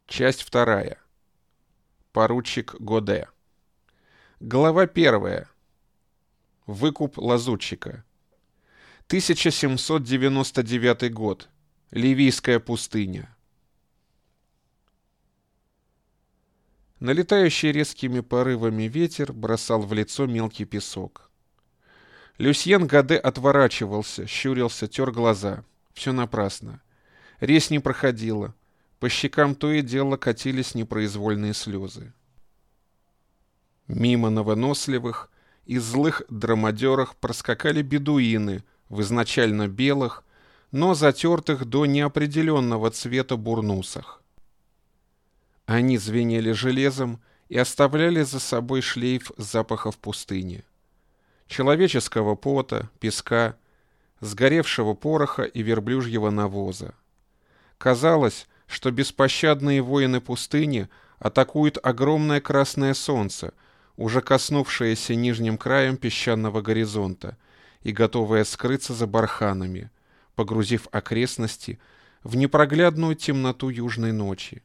Часть вторая. Поручик Годе. Глава первая. Выкуп лазутчика. 1799 год. Ливийская пустыня. Налетающий резкими порывами ветер бросал в лицо мелкий песок. Люсьен Годе отворачивался, щурился, тер глаза. Все напрасно. Резь не проходила. По щекам то и дело катились непроизвольные слезы. Мимо на выносливых и злых драмадерах проскакали бедуины в изначально белых, но затертых до неопределенного цвета бурнусах. Они звенели железом и оставляли за собой шлейф запахов пустыни. Человеческого пота, песка, сгоревшего пороха и верблюжьего навоза. Казалось, что беспощадные воины пустыни атакуют огромное красное солнце, уже коснувшееся нижним краем песчаного горизонта и готовое скрыться за барханами, погрузив окрестности в непроглядную темноту южной ночи.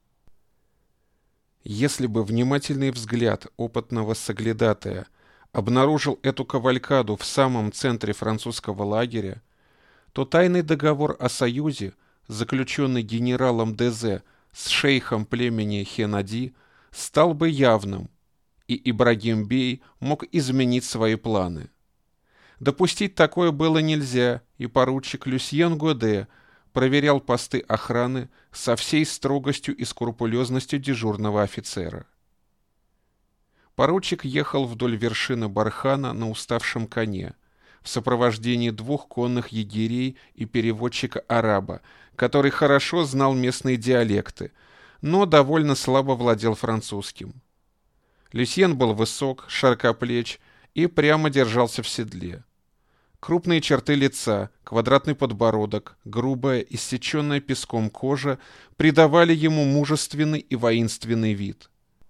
Если бы внимательный взгляд опытного соглядатая обнаружил эту кавалькаду в самом центре французского лагеря, то тайный договор о союзе, заключенный генералом Дезе с шейхом племени Хенади, стал бы явным, и Ибрагим Бей мог изменить свои планы. Допустить такое было нельзя, и поручик Люсьен Годе проверял посты охраны со всей строгостью и скрупулезностью дежурного офицера. Поручик ехал вдоль вершины бархана на уставшем коне, в сопровождении двух конных егерей и переводчика-араба, который хорошо знал местные диалекты, но довольно слабо владел французским. Люсьен был высок, широкоплеч и прямо держался в седле. Крупные черты лица, квадратный подбородок, грубая, иссеченная песком кожа придавали ему мужественный и воинственный вид.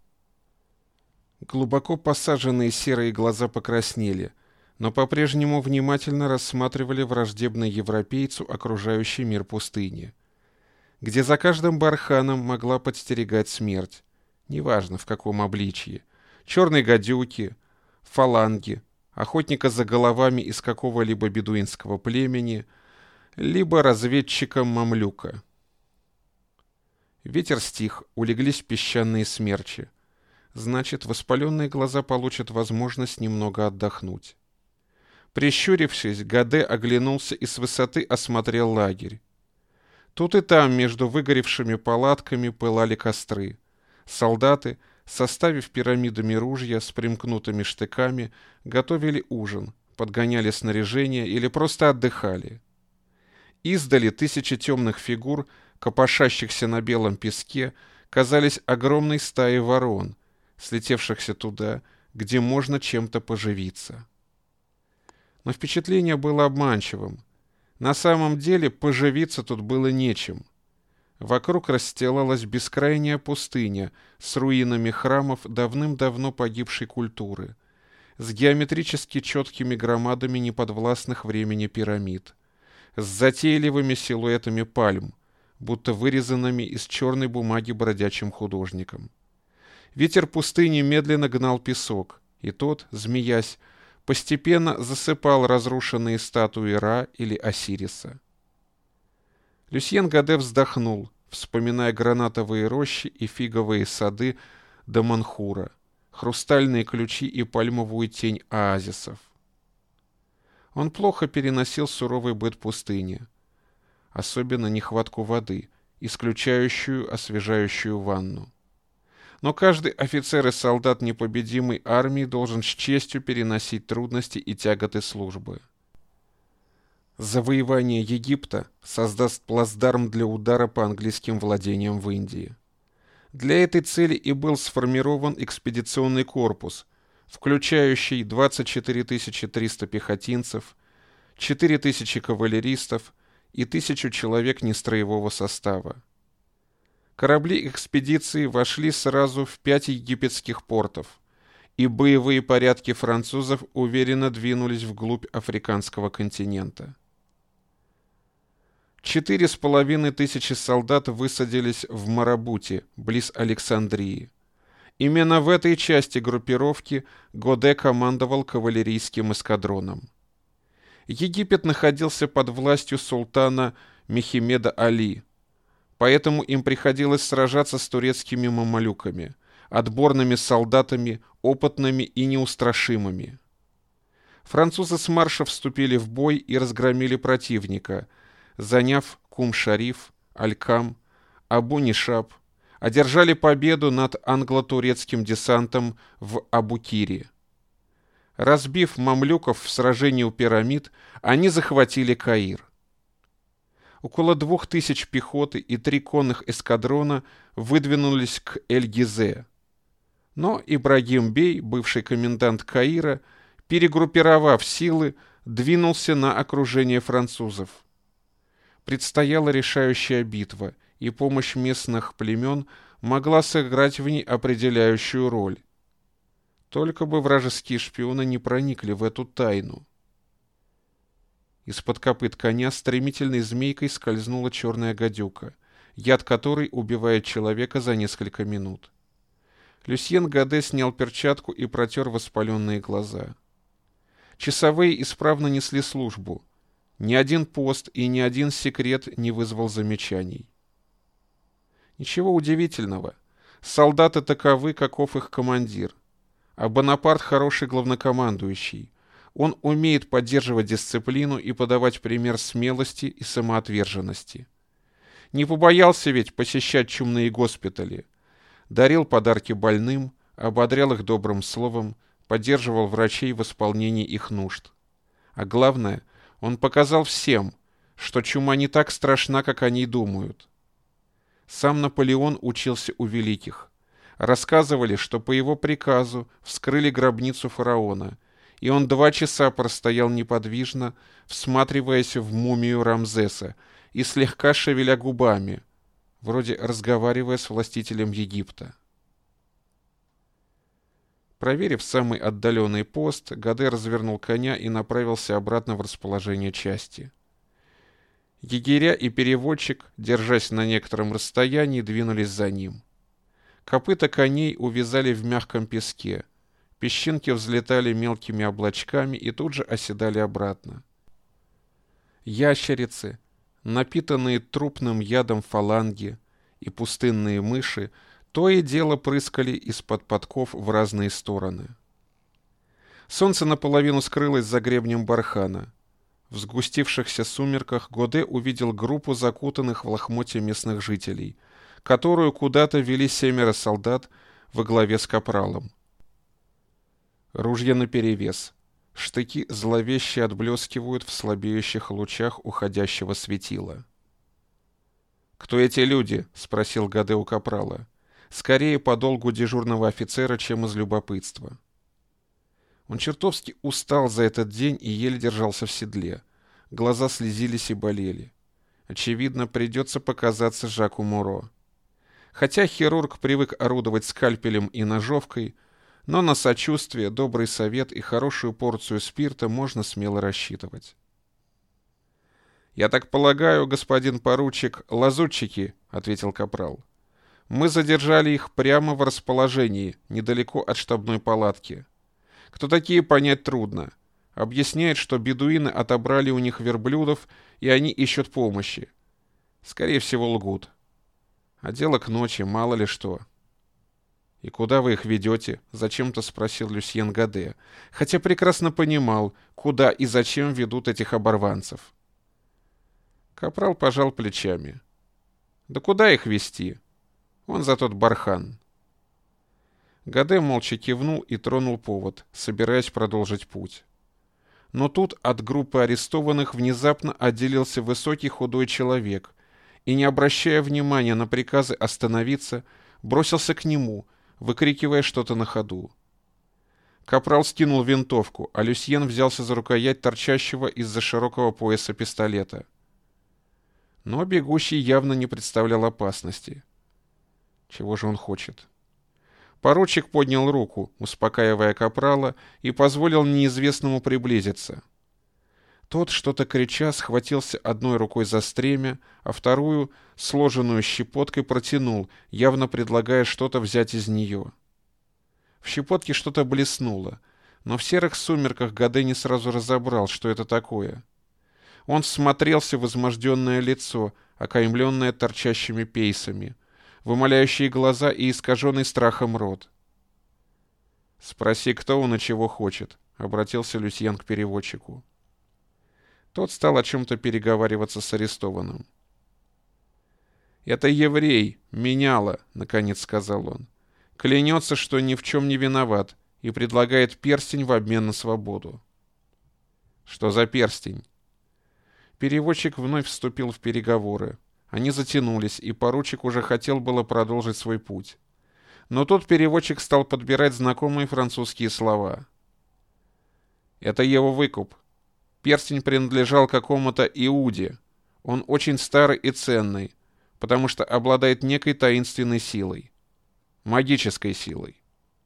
Глубоко посаженные серые глаза покраснели, но по-прежнему внимательно рассматривали враждебный европейцу окружающий мир пустыни, где за каждым барханом могла подстерегать смерть, неважно в каком обличье, черной гадюки, фаланги, охотника за головами из какого-либо бедуинского племени, либо разведчика-мамлюка. Ветер стих, улеглись песчаные смерчи. Значит, воспаленные глаза получат возможность немного отдохнуть. Прищурившись, Годе оглянулся и с высоты осмотрел лагерь. Тут и там между выгоревшими палатками пылали костры. Солдаты, составив пирамидами ружья с примкнутыми штыками, готовили ужин, подгоняли снаряжение или просто отдыхали. Издали тысячи темных фигур, копошащихся на белом песке, казались огромной стаей ворон, слетевшихся туда, где можно чем-то поживиться. Но впечатление было обманчивым. На самом деле поживиться тут было нечем. Вокруг расстилалась бескрайняя пустыня с руинами храмов давным-давно погибшей культуры, с геометрически четкими громадами неподвластных времени пирамид, с затейливыми силуэтами пальм, будто вырезанными из черной бумаги бродячим художником. Ветер пустыни медленно гнал песок, и тот, змеясь, постепенно засыпал разрушенные статуи Ра или Осириса. Люсьен Годе вздохнул, вспоминая гранатовые рощи и фиговые сады Даманхура, хрустальные ключи и пальмовую тень оазисов. Он плохо переносил суровый быт пустыни, особенно нехватку воды, исключающую освежающую ванну. Но каждый офицер и солдат непобедимой армии должен с честью переносить трудности и тяготы службы. Завоевание Египта создаст плацдарм для удара по английским владениям в Индии. Для этой цели и был сформирован экспедиционный корпус, включающий 24 300 пехотинцев, 4 000 кавалеристов и 1000 человек нестроевого состава. Корабли экспедиции вошли сразу в 5 египетских портов, и боевые порядки французов уверенно двинулись вглубь африканского континента. 4500 солдат высадились в Марабуте, близ Александрии. Именно в этой части группировки Годе командовал кавалерийским эскадроном. Египет находился под властью султана Мехмеда Али, поэтому им приходилось сражаться с турецкими мамлюками, отборными солдатами, опытными и неустрашимыми. Французы с марша вступили в бой и разгромили противника, заняв Кум-Шариф, Аль-Кам, Абу-Нишаб, одержали победу над англо-турецким десантом в Абукире. Разбив мамлюков в сражении у пирамид, они захватили Каир. Около 2000 пехоты и 3 конных эскадрона выдвинулись к Эль-Гизе. Но Ибрагим Бей, бывший комендант Каира, перегруппировав силы, двинулся на окружение французов. Предстояла решающая битва, и помощь местных племен могла сыграть в ней определяющую роль. Только бы вражеские шпионы не проникли в эту тайну. Из-под копыт коня стремительной змейкой скользнула черная гадюка, яд которой убивает человека за несколько минут. Люсьен Годе снял перчатку и протер воспаленные глаза. Часовые исправно несли службу. Ни один пост и ни один секрет не вызвал замечаний. Ничего удивительного. Солдаты таковы, каков их командир. А Бонапарт хороший главнокомандующий. Он умеет поддерживать дисциплину и подавать пример смелости и самоотверженности. Не побоялся ведь посещать чумные госпитали. Дарил подарки больным, ободрял их добрым словом, поддерживал врачей в исполнении их нужд. А главное, он показал всем, что чума не так страшна, как они думают. Сам Наполеон учился у великих. Рассказывали, что по его приказу вскрыли гробницу фараона, и он 2 часа простоял неподвижно, всматриваясь в мумию Рамзеса и слегка шевеля губами, вроде разговаривая с властителем Египта. Проверив самый отдаленный пост, Годе развернул коня и направился обратно в расположение части. Егеря и переводчик, держась на некотором расстоянии, двинулись за ним. Копыта коней увязали в мягком песке. Песчинки взлетали мелкими облачками и тут же оседали обратно. Ящерицы, напитанные трупным ядом фаланги, и пустынные мыши то и дело прыскали из-под подков в разные стороны. Солнце наполовину скрылось за гребнем бархана. В сгустившихся сумерках Годе увидел группу закутанных в лохмотья местных жителей, которую куда-то вели 7 солдат во главе с капралом. Ружья наперевес. Штыки зловеще отблескивают в слабеющих лучах уходящего светила. «Кто эти люди?» — спросил Годе у капрала. Скорее по долгу дежурного офицера, чем из любопытства. Он чертовски устал за этот день и еле держался в седле. Глаза слезились и болели. Очевидно, придется показаться Жаку Муро. Хотя хирург привык орудовать скальпелем и ножовкой, но на сочувствие, добрый совет и хорошую порцию спирта можно смело рассчитывать. «Я так полагаю, господин поручик, лазутчики», — ответил капрал. «Мы задержали их прямо в расположении, недалеко от штабной палатки. Кто такие, понять трудно. Объясняет, что бедуины отобрали у них верблюдов, и они ищут помощи. Скорее всего, лгут. А дело к ночи, мало ли что». «И куда вы их ведете?» — зачем-то спросил Люсьен Годе, хотя прекрасно понимал, куда и зачем ведут этих оборванцев. Капрал пожал плечами. «Да куда их везти? Он за тот бархан». Годе молча кивнул и тронул повод, собираясь продолжить путь. Но тут от группы арестованных внезапно отделился высокий худой человек и, не обращая внимания на приказы остановиться, бросился к нему, выкрикивая что-то на ходу. Капрал скинул винтовку, а Люсьен взялся за рукоять торчащего из-за широкого пояса пистолета. Но бегущий явно не представлял опасности. Чего же он хочет? Поручик поднял руку, успокаивая капрала, и позволил неизвестному приблизиться. Тот, что-то крича, схватился одной рукой за стремя, а вторую, сложенную щепоткой, протянул, явно предлагая что-то взять из нее. В щепотке что-то блеснуло, но в серых сумерках Годе не сразу разобрал, что это такое. Он всмотрелся в изможденное лицо, окаймленное торчащими пейсами, в умоляющие глаза и искаженный страхом рот. «Спроси, кто он и чего хочет», — обратился Люсьен к переводчику. Тот стал о чем-то переговариваться с арестованным. «Это еврей, меняла», — наконец сказал он. «Клянется, что ни в чем не виноват, и предлагает перстень в обмен на свободу». «Что за перстень?» Переводчик вновь вступил в переговоры. Они затянулись, и поручик уже хотел было продолжить свой путь. Но тут переводчик стал подбирать знакомые французские слова. «Это его выкуп. Перстень принадлежал какому-то Иуде. Он очень старый и ценный, потому что обладает некой таинственной силой. Магической силой».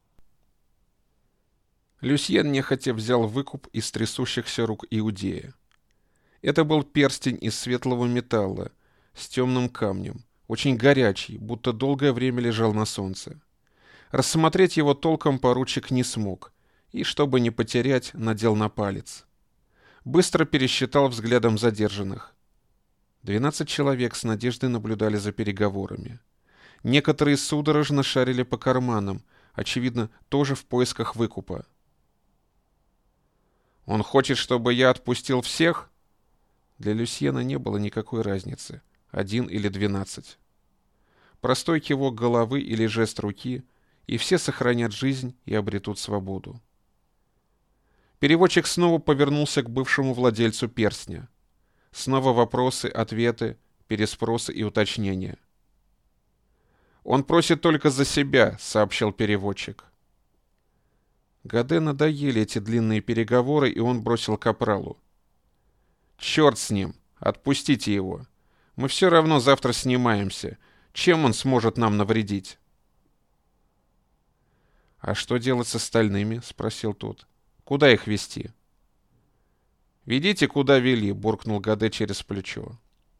Люсьен нехотя взял выкуп из трясущихся рук Иудея. Это был перстень из светлого металла, с темным камнем, очень горячий, будто долгое время лежал на солнце. Рассмотреть его толком поручик не смог, и, чтобы не потерять, надел на палец. Быстро пересчитал взглядом задержанных. 12 человек с надеждой наблюдали за переговорами. Некоторые судорожно шарили по карманам, очевидно, тоже в поисках выкупа. «Он хочет, чтобы я отпустил всех?» Для Люсьена не было никакой разницы, 1 или 12. Простой кивок головы или жест руки, и все сохранят жизнь и обретут свободу. Переводчик снова повернулся к бывшему владельцу перстня. Снова вопросы, ответы, переспросы и уточнения. «Он просит только за себя», — сообщил переводчик. Годе надоели эти длинные переговоры, и он бросил капралу. «Черт с ним! Отпустите его! Мы все равно завтра снимаемся. Чем он сможет нам навредить?» «А что делать с остальными?» — спросил тот. «Куда их везти?» «Ведите, куда вели», — буркнул Годе через плечо.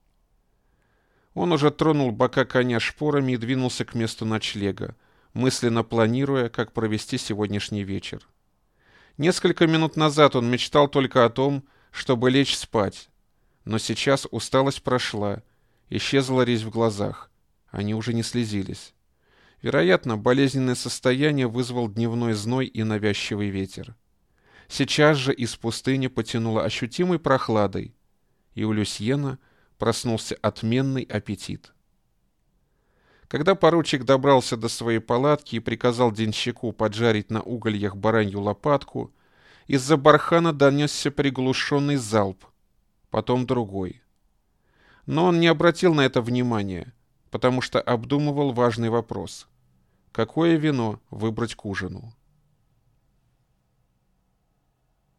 Он уже тронул бока коня шпорами и двинулся к месту ночлега, мысленно планируя, как провести сегодняшний вечер. Несколько минут назад он мечтал только о том, чтобы лечь спать, но сейчас усталость прошла, исчезла резь в глазах, они уже не слезились. Вероятно, болезненное состояние вызвал дневной зной и навязчивый ветер. Сейчас же из пустыни потянуло ощутимой прохладой, и у Люсьена проснулся отменный аппетит. Когда поручик добрался до своей палатки и приказал денщику поджарить на угольях баранью лопатку, из-за бархана донесся приглушенный залп, потом другой. Но он не обратил на это внимания, потому что обдумывал важный вопрос: какое вино выбрать к ужину.